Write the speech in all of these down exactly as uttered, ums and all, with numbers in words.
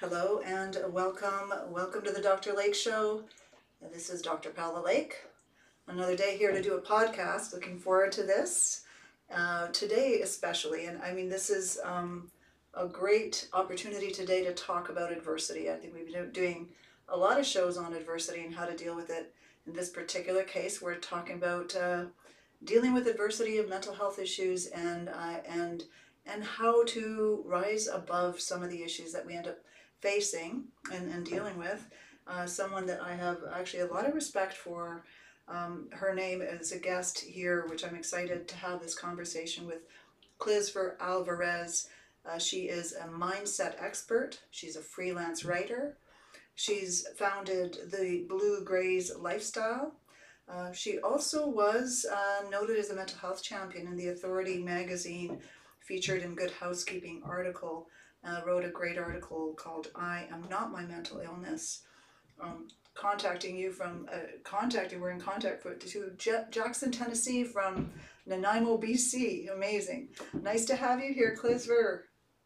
Hello and welcome. Welcome to the Doctor Lake Show. This is Doctor Paula Lake. Another day here to do a podcast. Looking forward to this. Uh, today especially, and I mean this is um, a great opportunity today to talk about adversity. I think we've been doing a lot of shows on adversity and how to deal with it. In this particular case, we're talking about uh, dealing with adversity of mental health issues and uh, and and how to rise above some of the issues that we end up facing and, and dealing with. Uh, someone that I have actually a lot of respect for. Um, her name is a guest here, which I'm excited to have this conversation with. Klizver Alvarez. Uh, she is a mindset expert. She's a freelance writer. She's founded the Blue Grays Lifestyle. Uh, she also was uh, noted as a mental health champion in the Authority magazine, featured in Good Housekeeping article. Uh, wrote a great article called I Am Not My Mental Illness. Um, contacting you from, uh, contacting, we're in contact for, to J- Jackson, Tennessee from Nanaimo, B C. Amazing. Nice to have you here, Klizver.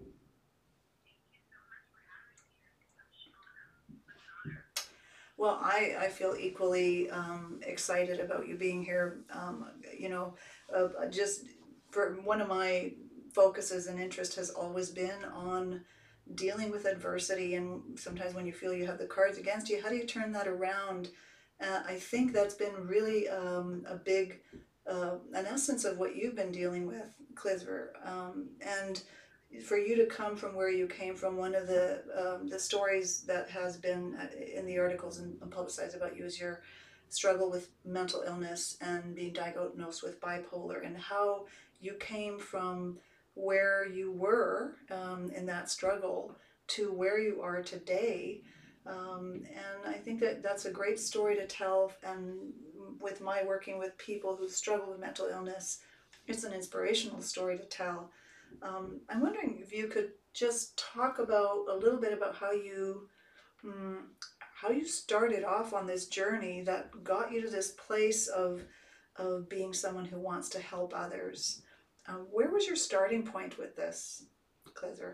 Well, I, I feel equally um, excited about you being here. Um, you know, uh, just for one of my focuses and interest has always been on dealing with adversity, and sometimes when you feel you have the cards against you, how do you turn that around? Uh, I think that's been really um, a big, uh, an essence of what you've been dealing with, Klizver. Um, and for you to come from where you came from, one of the um, the stories that has been uh, in the articles and publicized about you is your struggle with mental illness and being diagnosed with bipolar, and how you came from where you were um, in that struggle to where you are today. Um, and I think that that's a great story to tell. And with my working with people who struggle with mental illness, it's an inspirational story to tell. Um, I'm wondering if you could just talk about a little bit about how you mm, how you started off on this journey that got you to this place of of being someone who wants to help others. Um, where was your starting point with this, Klezer?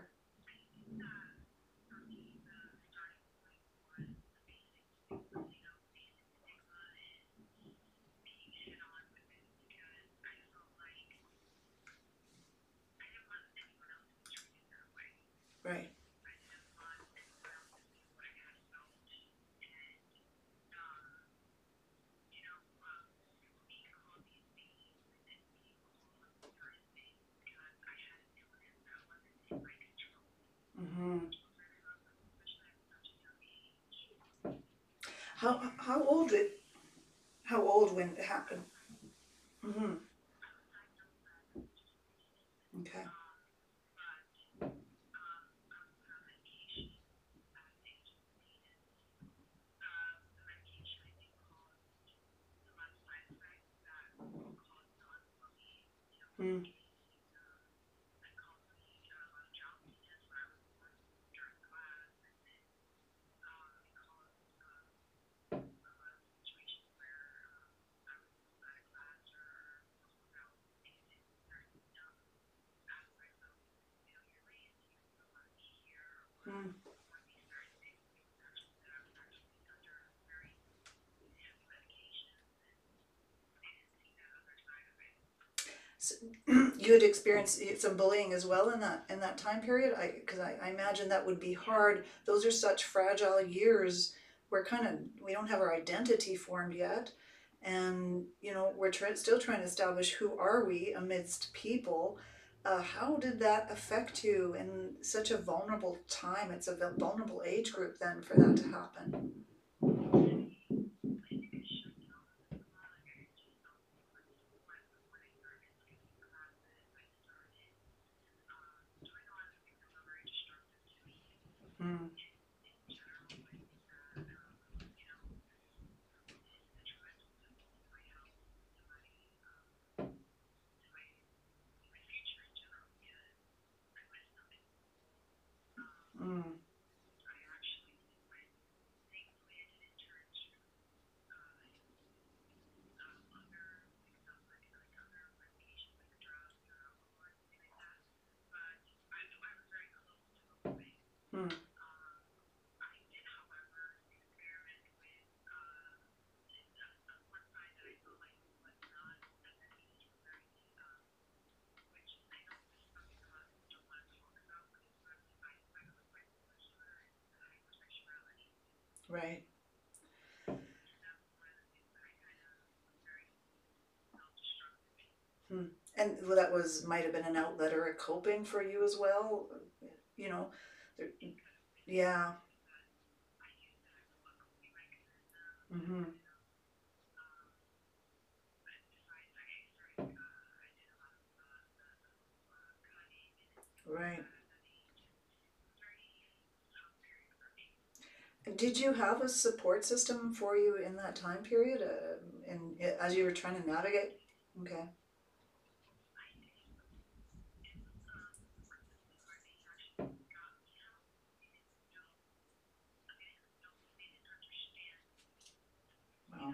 Right. Mm-hmm. How how old it? How old when it happened? Mm-hmm. Okay. Mm. Mm. So, you had experienced some bullying as well in that in that time period. I because I, I imagine that would be hard. Those are such fragile years. We're kind of we don't have our identity formed yet, and you know we're try, still trying to establish who are we amidst people. Uh, how did that affect you in such a vulnerable time? It's a vulnerable age group then for that to happen. Mm, mm, mm, Right. Hmm. And well, that was might have been an outlet or a coping for you as well. You know, there, yeah. Mm-hmm. Right. Did you have a support system for you in that time period, uh, and as you were trying to navigate? Okay. Wow.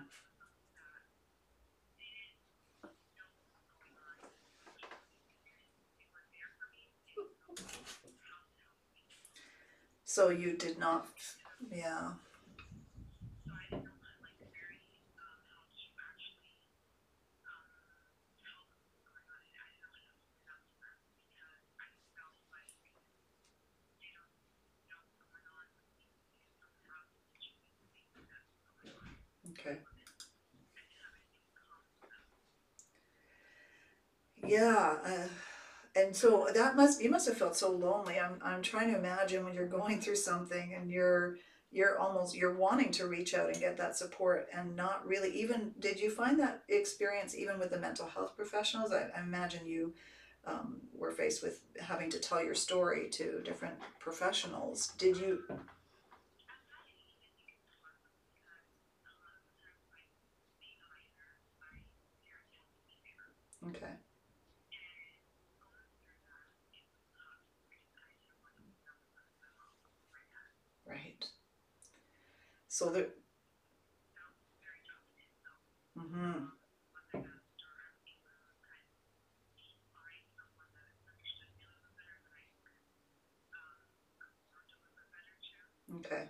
So you did not, yeah. Okay. Yeah. Uh, and so that must you must have felt so lonely. I'm I'm trying to imagine when you're going through something and you're you're almost you're wanting to reach out and get that support and not really even did you find that experience even with the mental health professionals? I, I imagine you um, were faced with having to tell your story to different professionals. Did you? Okay. Right. So there. Mm-hmm. Okay.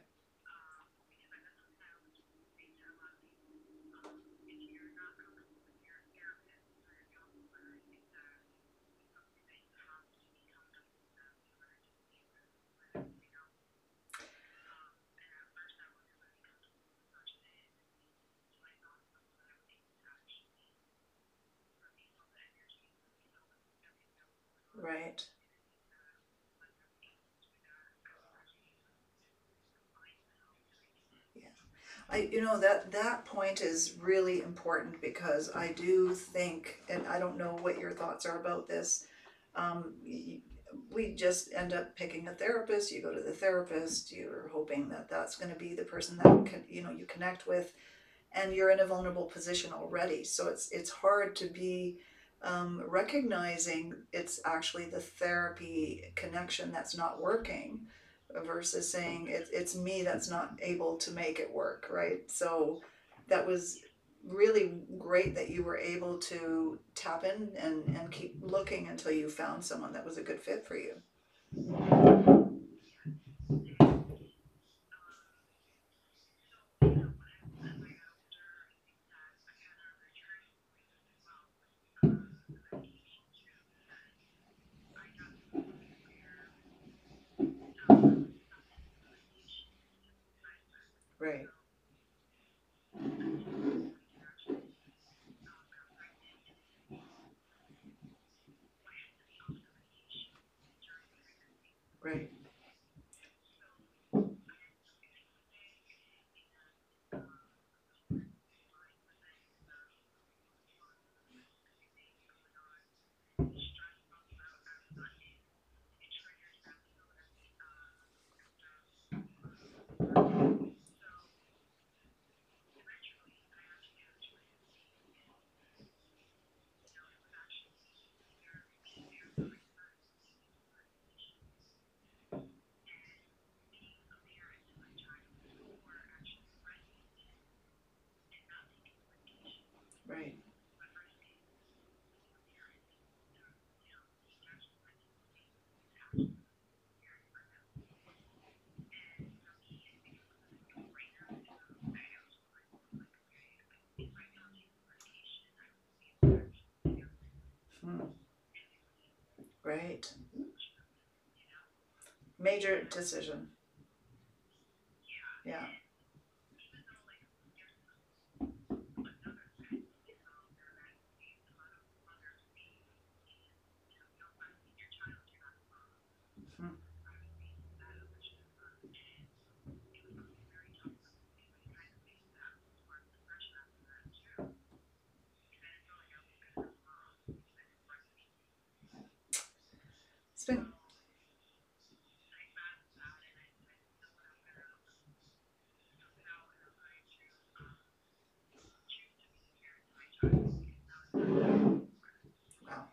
Right. Yeah. I, you know, that that point is really important because I do think, and I don't know what your thoughts are about this. Um, y- we just end up picking a therapist. You go to the therapist. You're hoping that that's going to be the person that can, you know, you connect with, and you're in a vulnerable position already. So it's it's hard to be um, recognizing it's actually the therapy connection that's not working versus saying it, it's me that's not able to make it work, right? So that was really great that you were able to tap in and, and keep looking until you found someone that was a good fit for you. Right, right, right. Hmm. Right. Major decision. Yeah. been wow.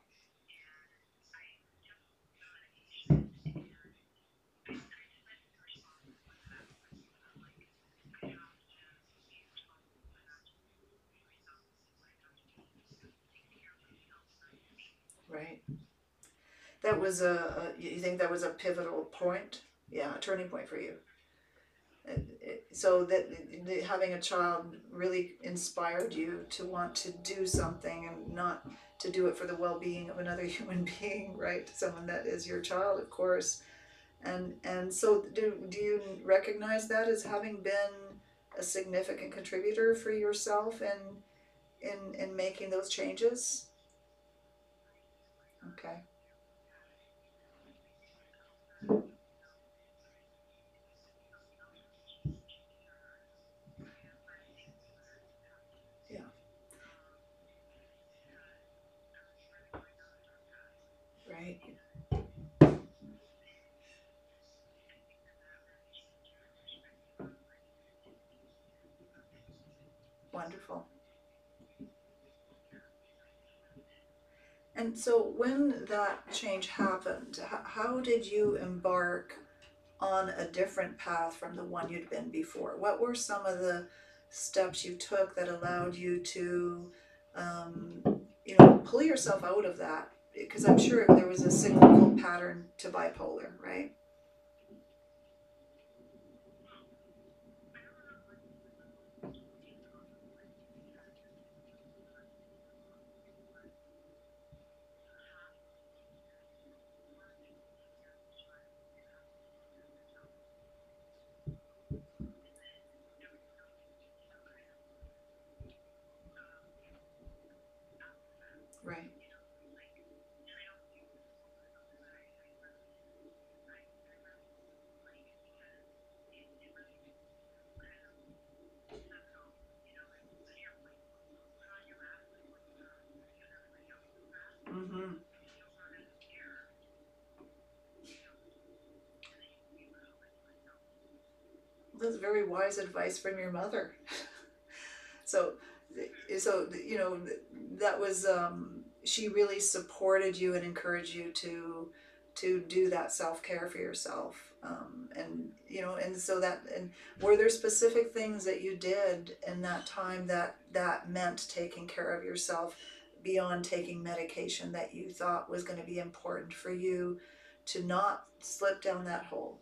Right. That was a, a you think that was a pivotal point? Yeah, a turning point for you. It, it, so that the, having a child really inspired you to want to do something and not to do it for the well-being of another human being, right? Someone that is your child, of course. And and so do, do you recognize that as having been a significant contributor for yourself in in in making those changes? Okay. Yeah. Right. Wonderful. And so when that change happened, h- how did you embark on a different path from the one you'd been before? What were some of the steps you took that allowed you to, um, you know, pull yourself out of that? Because I'm sure there was a cyclical pattern to bipolar, right? Right. Mm-hmm. That's very wise advice from your mother. So, so you know, that was um, she really supported you and encouraged you to to do that self care for yourself, um, and you know, and so that and were there specific things that you did in that time that that meant taking care of yourself beyond taking medication that you thought was going to be important for you to not slip down that hole?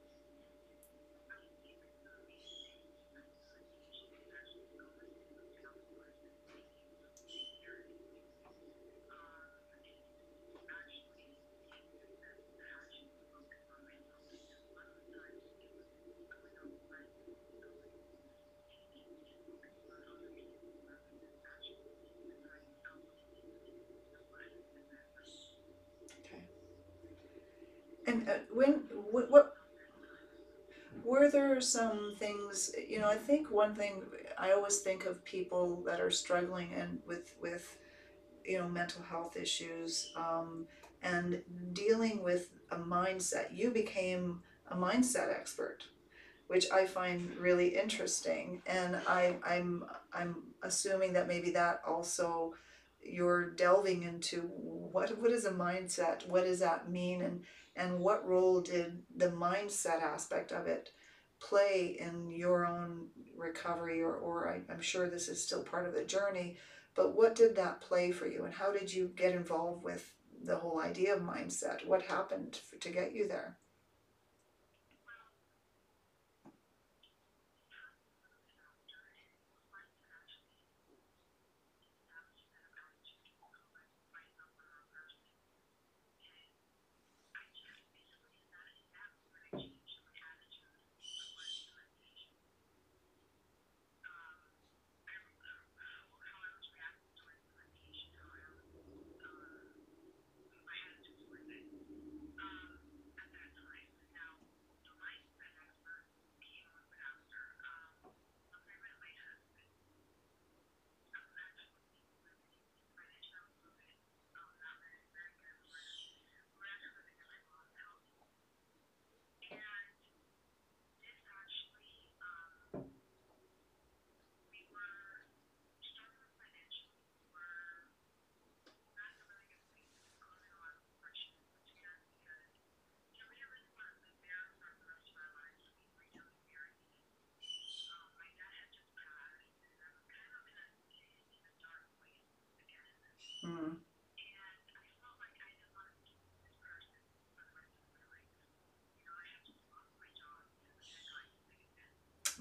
Okay. And uh, when what, what were there some things, you know, I think one thing I always think of people that are struggling and with with you know mental health issues, um, and dealing with a mindset. You became a mindset expert, which I find really interesting, and I I'm I'm assuming that maybe that also you're delving into what what is a mindset, what does that mean, and and what role did the mindset aspect of it play in your own recovery, or or I, I'm sure this is still part of the journey, but what did that play for you, and how did you get involved with the whole idea of mindset? What happened f to get you there?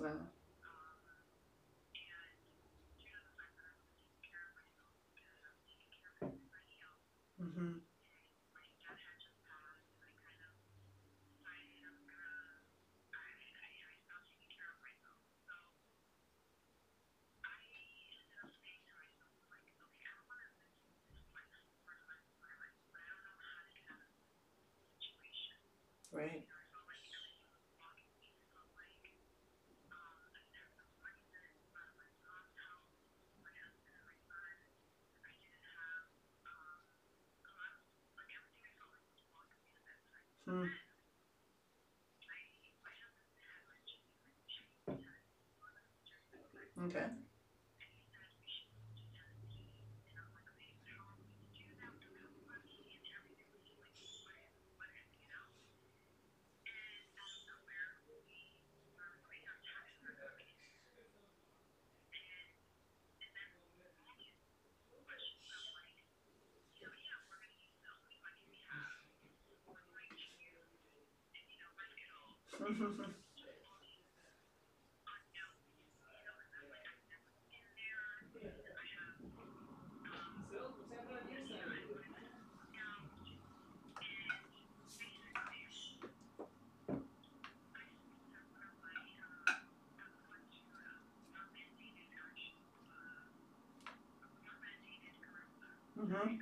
Wow. Mm-hmm. Right. Hmm. Okay. Mm-hmm.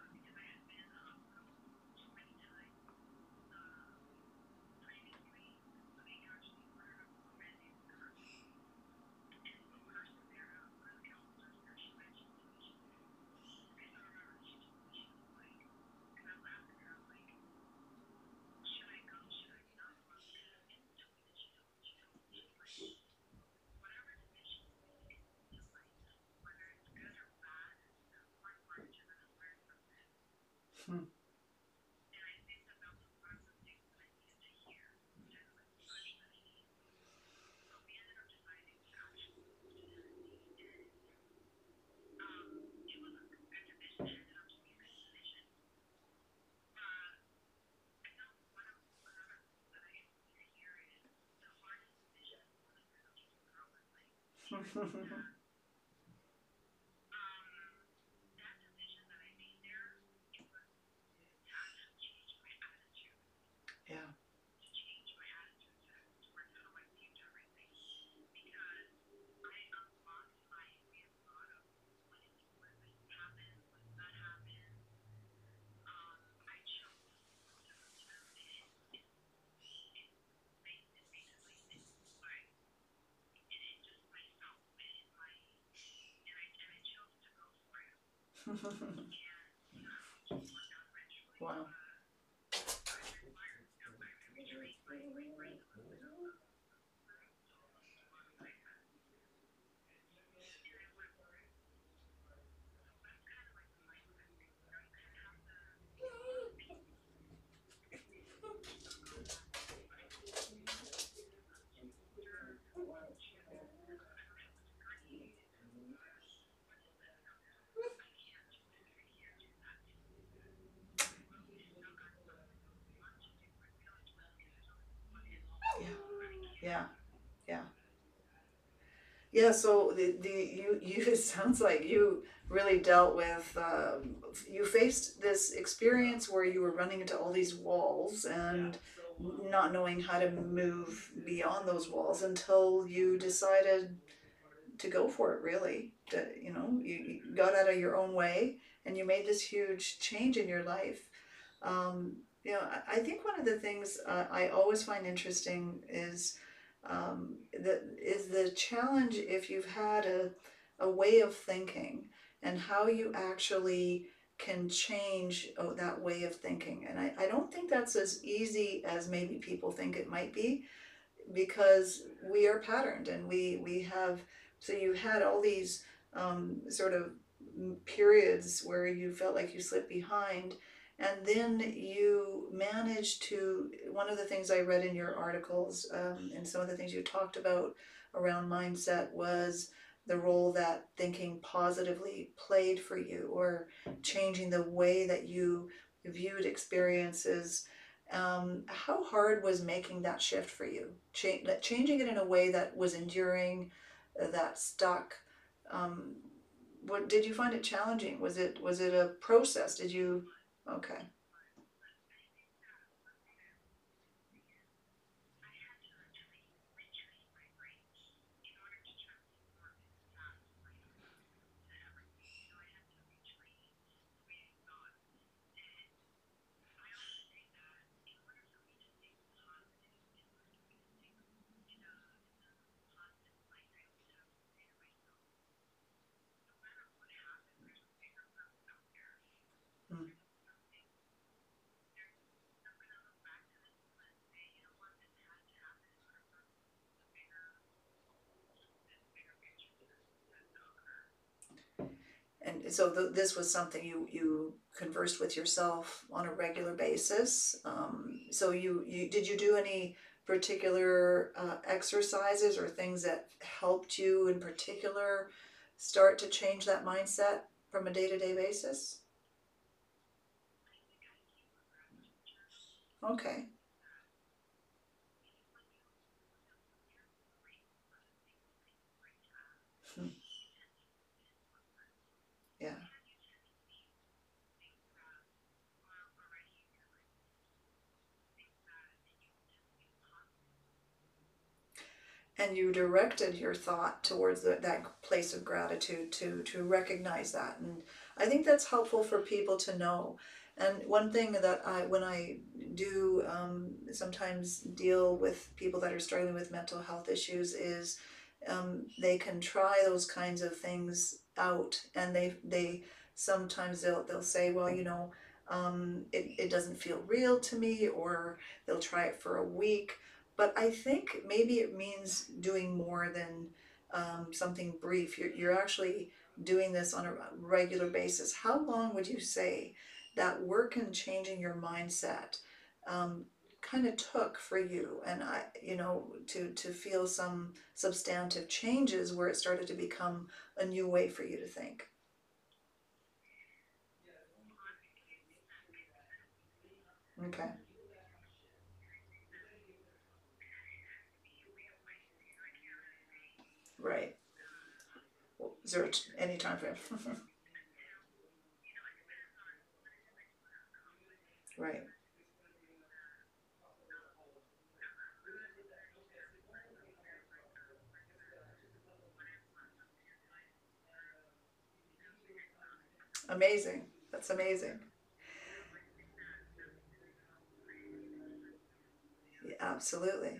Hmm. Yeah. Wow. Yeah. Yeah. Yeah. Yeah, so the, the you you it sounds like you really dealt with um, you faced this experience where you were running into all these walls and not knowing how to move beyond those walls until you decided to go for it, really. To, you know, you, you got out of your own way and you made this huge change in your life. Um, you know, I, I think one of the things uh, I always find interesting is um, the is the challenge if you've had a a way of thinking and how you actually can change oh, that way of thinking. And I, I don't think that's as easy as maybe people think it might be, because we are patterned and we we have, so you had all these um, sort of periods where you felt like you slipped behind, and then you managed to, one of the things I read in your articles um, and some of the things you talked about around mindset was the role that thinking positively played for you, or changing the way that you viewed experiences. Um, how hard was making that shift for you? Cha- that changing it in a way that was enduring, uh, that stuck. Um, what did you find it challenging? Was it was it a process? Did you? Okay. Mm. And so th- this was something you you conversed with yourself on a regular basis. Um, so you you did you do any particular uh, exercises or things that helped you in particular start to change that mindset from a day to day basis? Okay. Hmm. Yeah. And you directed your thought towards the, that place of gratitude to to recognize that, and I think that's helpful for people to know. And one thing that I when I do um, sometimes deal with people that are struggling with mental health issues is um, they can try those kinds of things out, and they they sometimes they'll they'll say, well, you know, um, it, it doesn't feel real to me, or they'll try it for a week, but I think maybe it means doing more than um, something brief. You're, you're actually doing this on a regular basis. How long would you say that work in changing your mindset um, kind of took for you? And I, you know, to to feel some substantive changes where it started to become a new way for you to think. Okay, right. Well, is there any time frame? Right. Amazing. That's amazing. Yeah, absolutely.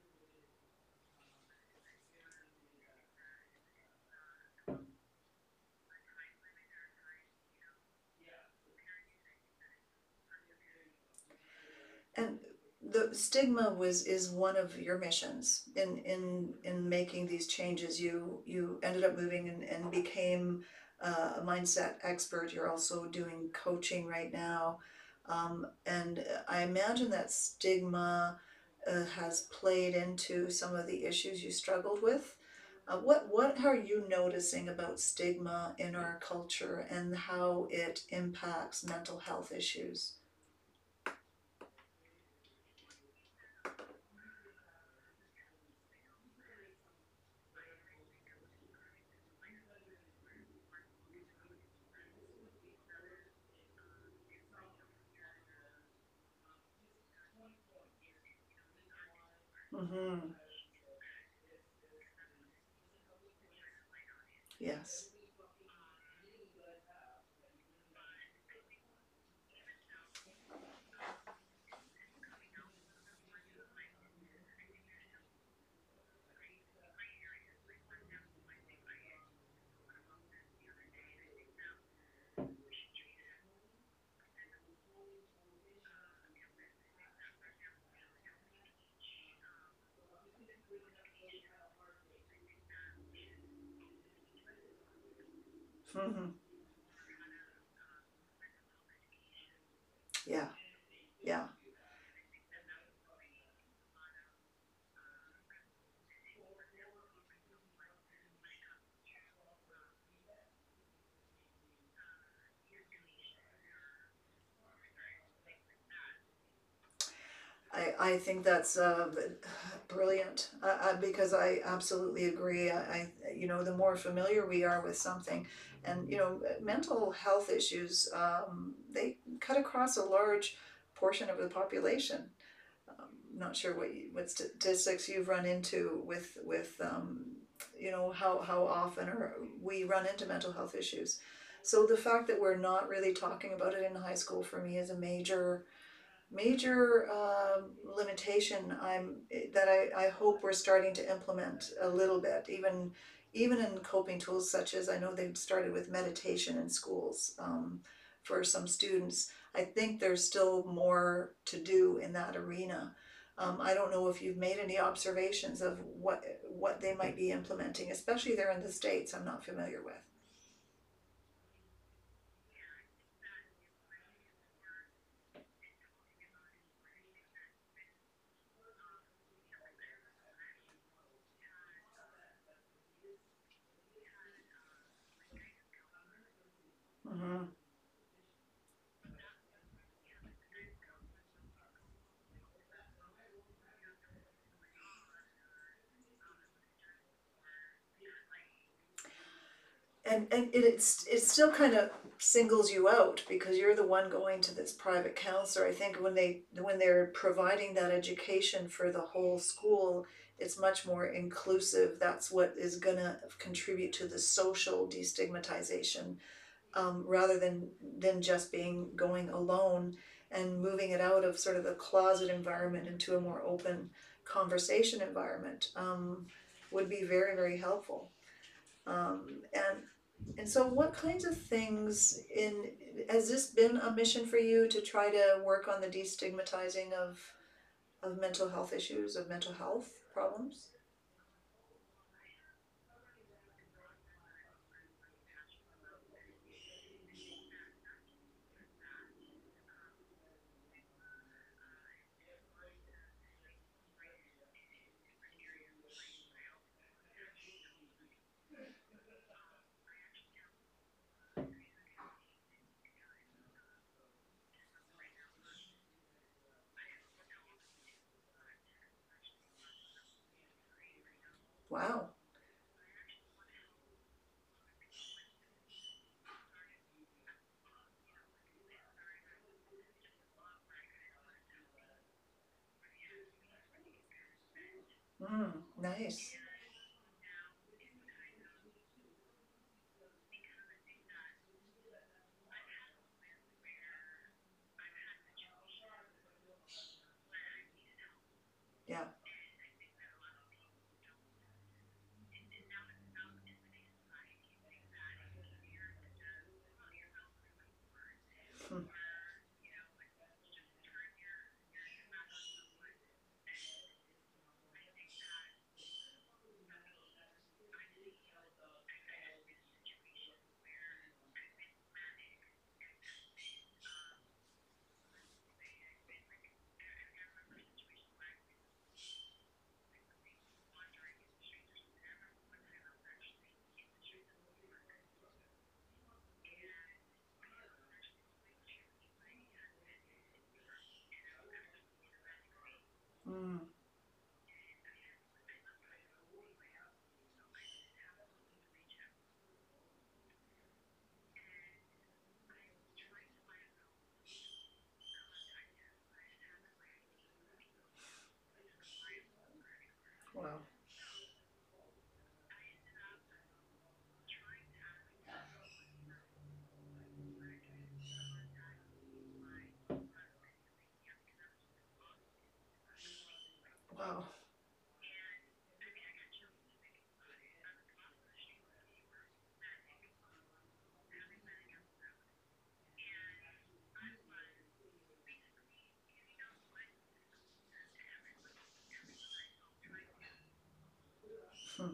And the stigma was is one of your missions in in in making these changes. You you ended up moving and, and became uh, a mindset expert. You're also doing coaching right now, um, and I imagine that stigma uh, has played into some of the issues you struggled with. Uh, what what are you noticing about stigma in our culture and how it impacts mental health issues? Mm-hmm. Yes. Hmm. Yeah, yeah. I, I think that's uh, brilliant uh, uh, because I absolutely agree. I, I, you know, the more familiar we are with something, and you know, mental health issues, um, they cut across a large portion of the population. Um, not sure what you, what statistics you've run into with with um, you know how how often or we run into mental health issues. So the fact that we're not really talking about it in high school for me is a major major um, limitation I'm that I, I hope we're starting to implement a little bit, even even in coping tools such as I know they've started with meditation in schools um, for some students. I think there's still more to do in that arena. Um, I don't know if you've made any observations of what what they might be implementing, especially there in the States. I'm not familiar with. Hmm. and and it, it's it still kind of singles you out because you're the one going to this private counselor. I think when they when they're providing that education for the whole school, it's much more inclusive. That's what is going to contribute to the social destigmatization, um, rather than than just being going alone and moving it out of sort of the closet environment into a more open conversation environment, um, would be very very helpful. Um, and and so what kinds of things in has this been a mission for you to try to work on the destigmatizing of of mental health issues, of mental health problems? Wow. Mm, nice. Yeah. Hmm. Mm. Wow. Wow. Hmm.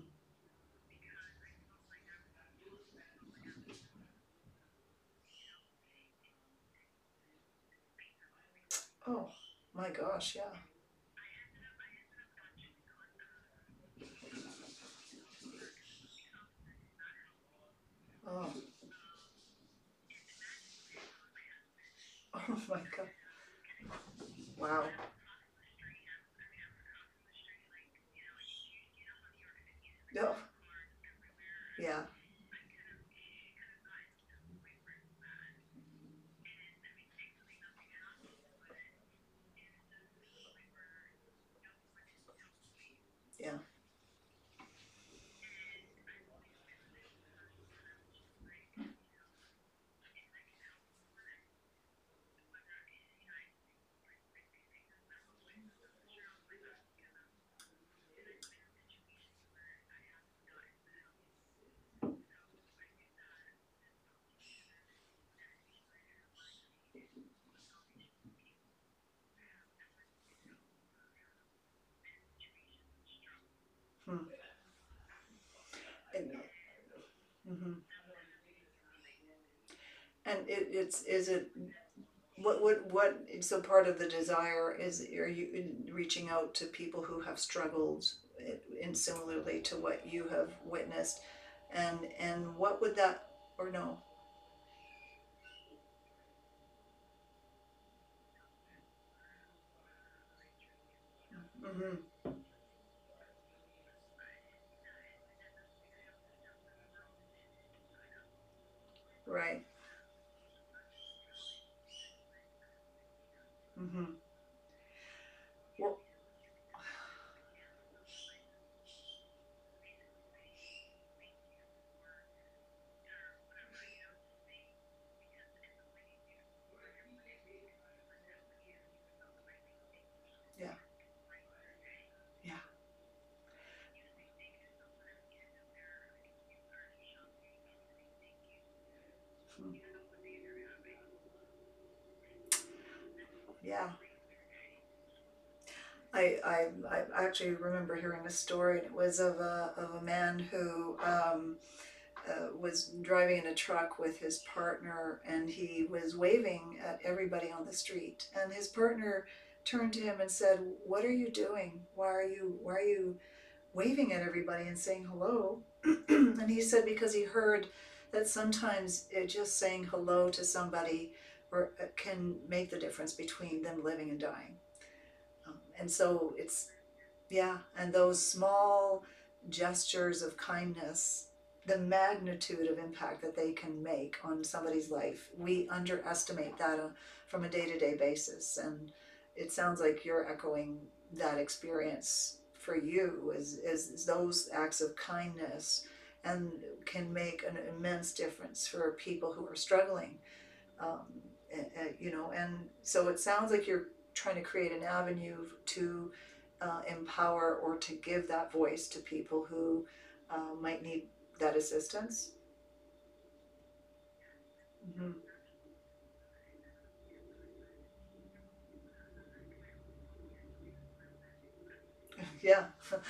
Oh my gosh, yeah. Oh. Oh my god. Wow. No. Yeah. Yeah. Hmm. And, hmm and it, it's is it what what what so part of the desire is, are you reaching out to people who have struggled in similarly to what you have witnessed, and and what would that, or no? Hmm. Right. Hmm. Well, yeah, yeah. Hmm. Yeah. I, I I actually remember hearing a story, and it was of a of a man who um, uh, was driving in a truck with his partner, and he was waving at everybody on the street, and his partner turned to him and said, "What are you doing? Why are you why are you waving at everybody and saying hello?" And he said because he heard that sometimes it, just saying hello to somebody or uh, can make the difference between them living and dying. Um, and so it's, yeah, and those small gestures of kindness, the magnitude of impact that they can make on somebody's life, we underestimate that uh, from a day to day basis. And it sounds like you're echoing that experience for you, is, is those acts of kindness and can make an immense difference for people who are struggling. Um, and, and, you know, and so it sounds like you're trying to create an avenue to uh, empower or to give that voice to people who uh, might need that assistance. Hmm. Yeah.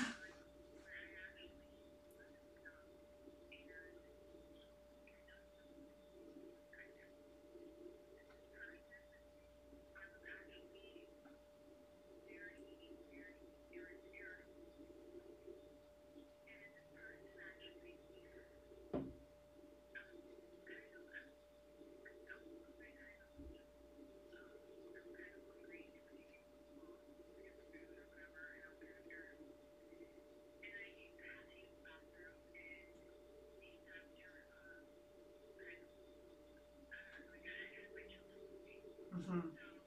Hmm.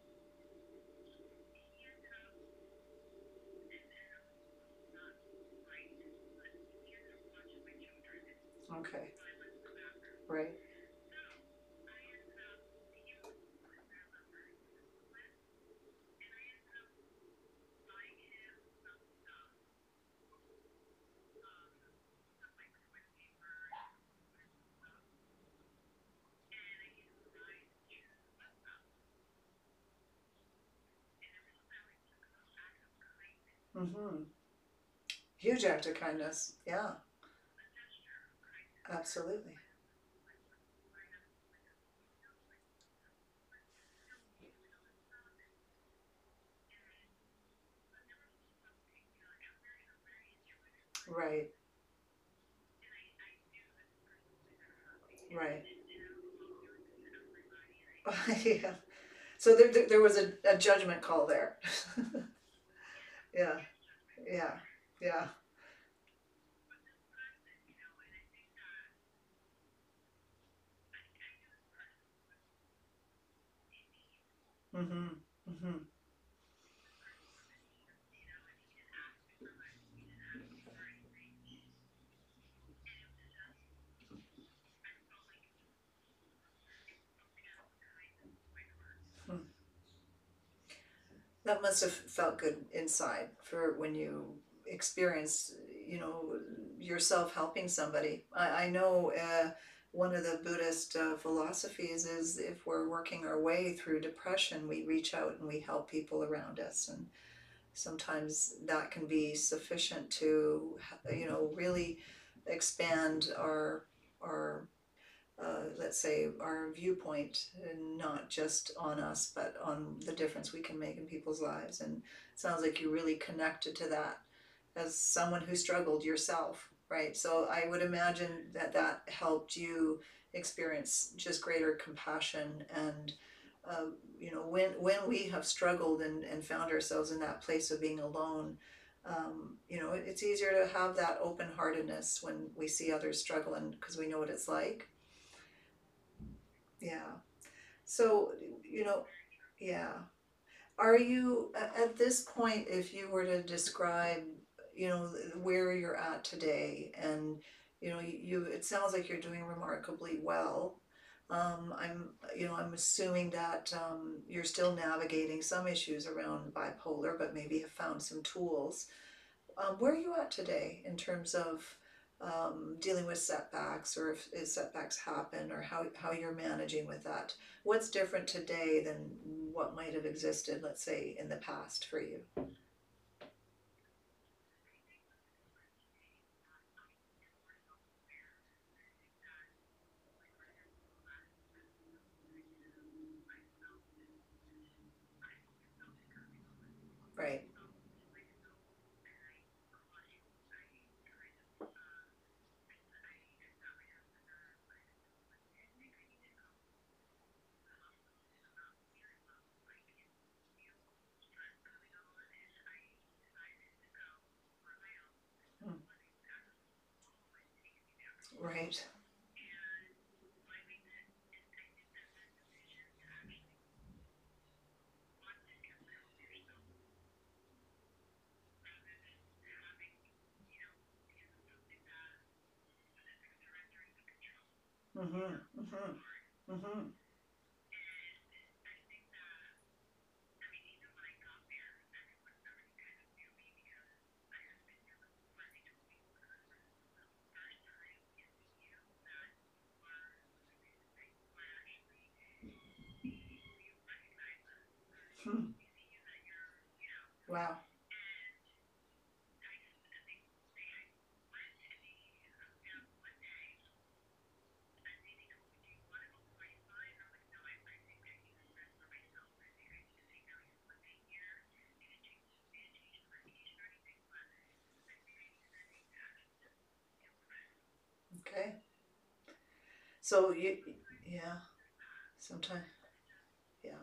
Okay. Right. Hmm. Huge act of kindness. Yeah. Absolutely. Right. Right. Yeah. So there, there, there was a, a judgment call there. Yeah. Yeah. Yeah. Mm-hmm. Mm-hmm. Hmm. That must have felt good inside for when you experience, you know, yourself helping somebody. I, I know uh, one of the Buddhist uh, philosophies is if we're working our way through depression, we reach out and we help people around us. And sometimes that can be sufficient to, you know, really expand our, our uh, let's say, our viewpoint, and not just on us, but on the difference we can make in people's lives. And it sounds like you really connected to that as someone who struggled yourself, right? So I would imagine that that helped you experience just greater compassion and. Uh, you know, when when we have struggled and, and found ourselves in that place of being alone, um, you know, it, it's easier to have that open heartedness when we see others struggling because we know what it's like. Yeah. So, you know, yeah. Are you, a- at this point, if you were to describe, you know, where you're at today, and, you know, you, you it sounds like you're doing remarkably well. Um, I'm, you know, I'm assuming that um, you're still navigating some issues around bipolar, but maybe have found some tools. Um, where are you at today in terms of um, dealing with setbacks, or if, if setbacks happen, or how, how you're managing with that? What's different today than what might have existed, let's say, in the past for you? Right. Mm. Right. Mm-hmm. Mm-hmm. Mm-hmm. Hmm. Wow. Okay. So you, yeah, sometimes, yeah.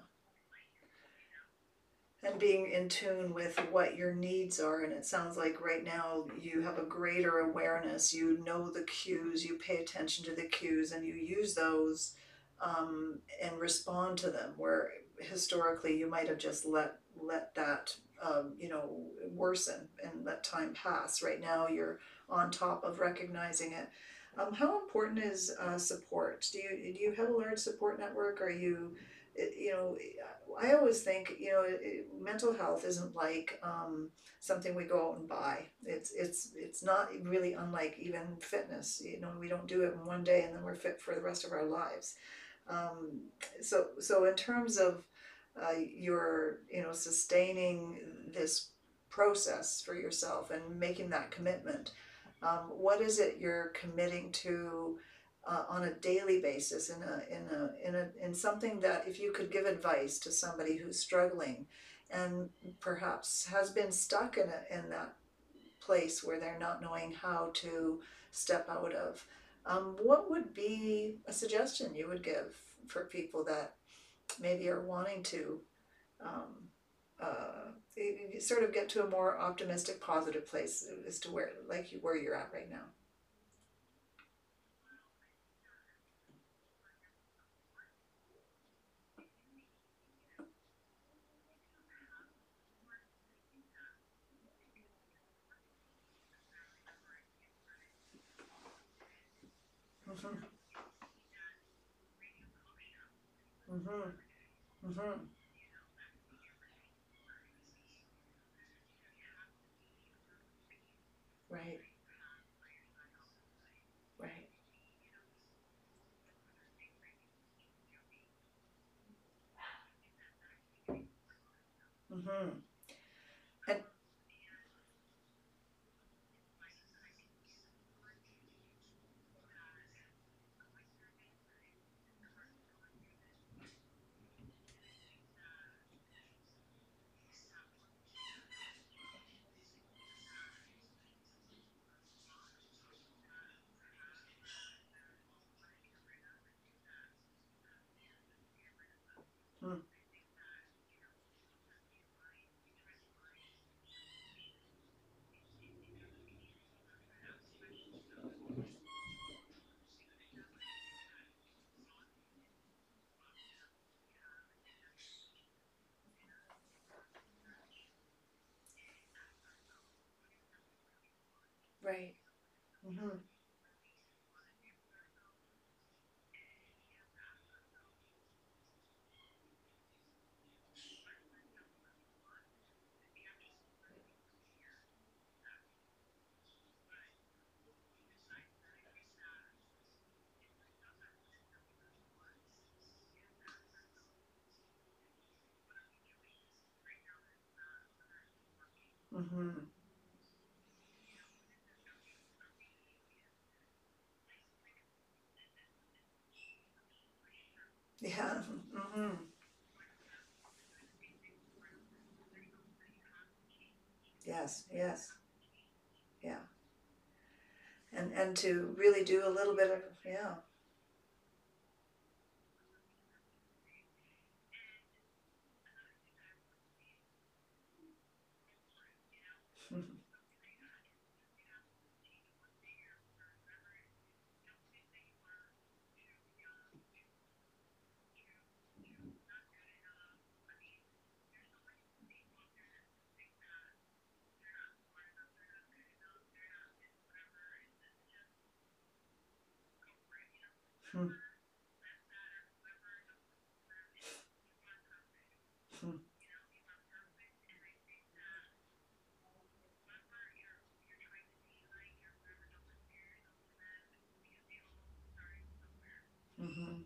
And being in tune with what your needs are. And it sounds like right now you have a greater awareness. You know the cues, you pay attention to the cues, and you use those um, and respond to them. Where historically you might have just let let that um, you know, worsen and let time pass. Right now you're on top of recognizing it. Um, how important is uh, support? Do you do you have a large support network? Are you, you know, I always think, you know, it, it- mental health isn't like um, something we go out and buy. It's it's it's not really unlike even fitness. You know, we don't do it in one day and then we're fit for the rest of our lives. Um, so so in terms of uh, your, you know, sustaining this process for yourself and making that commitment, um, what is it you're committing to uh, on a daily basis in a in a in a in something that, if you could give advice to somebody who's struggling and perhaps has been stuck in a, in that place where they're not knowing how to step out of, um, what would be a suggestion you would give for people that maybe are wanting to um, uh, you- you sort of get to a more optimistic, positive place as to where, like you, where you're at right now? Mm-hmm. Mm-hmm. Right. Right. Mm-hmm. And mm, right. Mm-hmm. Mm-hmm. Yeah. Mm-hmm. Yes. Yes. Yeah. And and to really do a little bit of, yeah. Mm-hmm.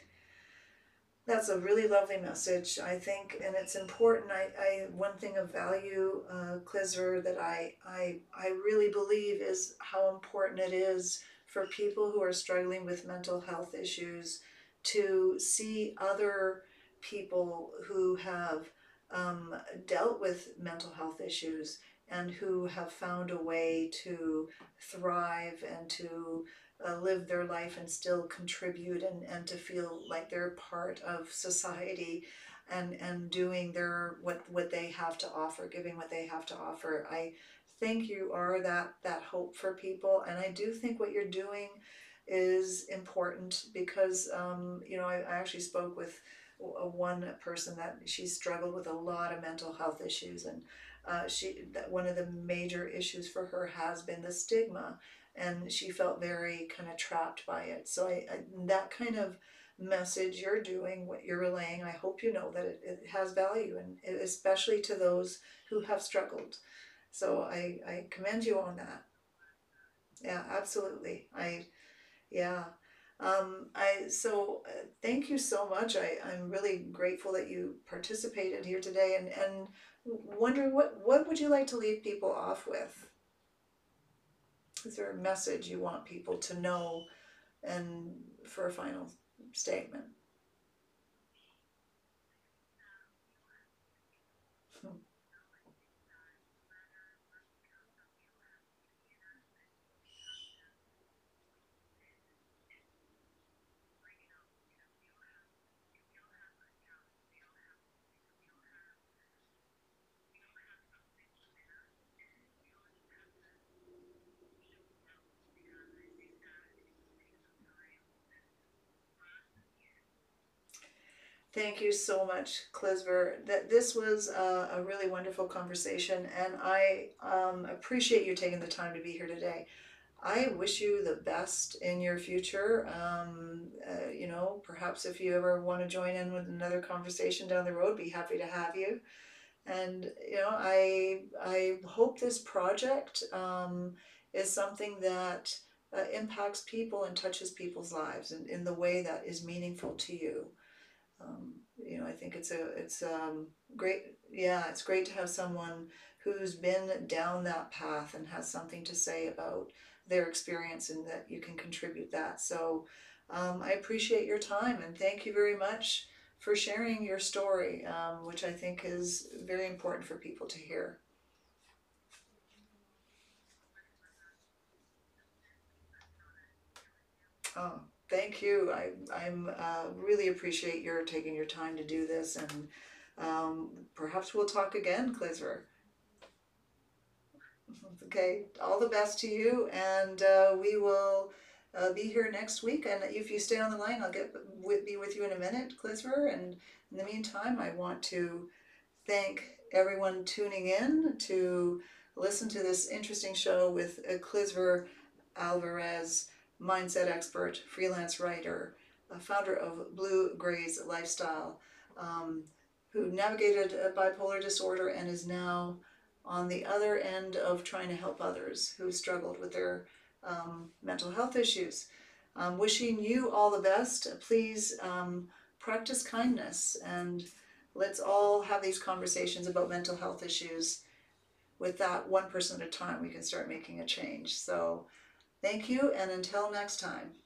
That's a really lovely message, I think, and it's important. I, I one thing of value, uh, Clisver, that I, I I really believe is how important it is for people who are struggling with mental health issues to see other people who have um, dealt with mental health issues and who have found a way to thrive and to uh, live their life and still contribute, and, and to feel like they're part of society, and, and doing their what what they have to offer, giving what they have to offer. I think you are that that hope for people, and I do think what you're doing is important because um, you know I, I actually spoke with a one person that she struggled with a lot of mental health issues, and uh, she that one of the major issues for her has been the stigma, and she felt very kind of trapped by it. So I, I that kind of message you're doing, what you're relaying, I hope you know that it, it has value, and especially to those who have struggled. So I, I commend you on that. Yeah, absolutely. I yeah. Um, I so uh, thank you so much. I, I'm really grateful that you participated here today, and, and wondering what what would you like to leave people off with? Is there a message you want people to know, and for a final statement? Thank you so much, Clisver. That this was a, a really wonderful conversation, and I um, appreciate you taking the time to be here today. I wish you the best in your future. Um, uh, you know, perhaps if you ever want to join in with another conversation down the road, be happy to have you. And you know, I I hope this project um, is something that uh, impacts people and touches people's lives in, in the way that is meaningful to you. Um, you know, I think it's a it's um, great. Yeah, it's great to have someone who's been down that path and has something to say about their experience, and that you can contribute that. So um, I appreciate your time, and thank you very much for sharing your story, um, which I think is very important for people to hear. Oh, thank you. I I'm uh, really appreciate your taking your time to do this, and um, perhaps we'll talk again, Clisver. Okay, all the best to you, and uh, we will uh, be here next week. And if you stay on the line, I'll get with, be with you in a minute, Clisver. And in the meantime, I want to thank everyone tuning in to listen to this interesting show with uh, Clisver Alvarez, mindset expert, freelance writer, uh, founder of Blue Grays Lifestyle, um, who navigated a bipolar disorder and is now on the other end of trying to help others who struggled with their um, mental health issues. Um, wishing you all the best. Please um, practice kindness, and let's all have these conversations about mental health issues. With that, one person at a time, we can start making a change. So thank you, and until next time.